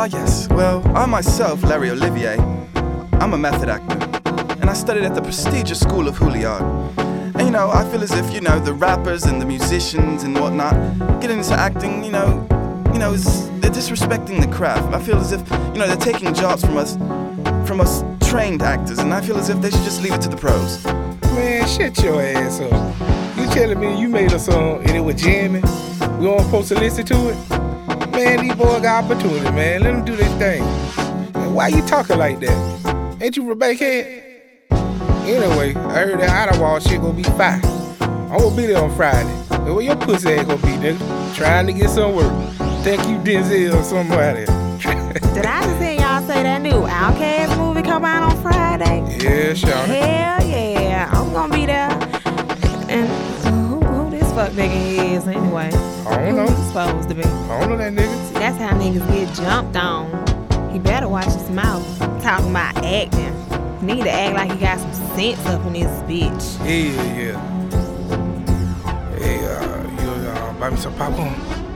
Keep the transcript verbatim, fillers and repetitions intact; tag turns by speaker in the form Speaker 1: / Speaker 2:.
Speaker 1: Ah, yes. Well, I myself, Larry Olivier, I'm a method actor, and I studied at the prestigious School of Juilliard. And, you know, I feel as if, you know, the rappers and the musicians and whatnot getting into acting, you know, you know, is, they're disrespecting the craft. I feel as if, you know, they're taking jobs from us, from us trained actors, and I feel as if they should just leave it to the pros.
Speaker 2: Man, shut your ass up. You telling me you made a song and it was jamming? We weren't supposed to listen to it? Man, these boys got opportunity, man. Let them do their thing. Man, why you talking like that? Ain't you Rebecca head? Anyway, I heard that Ottawa shit gonna be fire. I'm gonna be there on Friday. And where your pussy ass gonna be, nigga? Trying to get some work. Think you Denzel or somebody.
Speaker 3: Did I just hear y'all say that new Outkast movie come out on Friday?
Speaker 2: Yeah, sure.
Speaker 3: Hell yeah, I'm gonna be there. And who, who this fuck nigga is anyway?
Speaker 2: I don't know.
Speaker 3: Who he supposed to be?
Speaker 2: I don't know that nigga.
Speaker 3: See, that's how niggas get jumped on. He better watch his mouth. Talking about acting. He need to act like he got some sense up in this bitch.
Speaker 2: Yeah, yeah. Hey, uh, you uh, buy me some popcorn?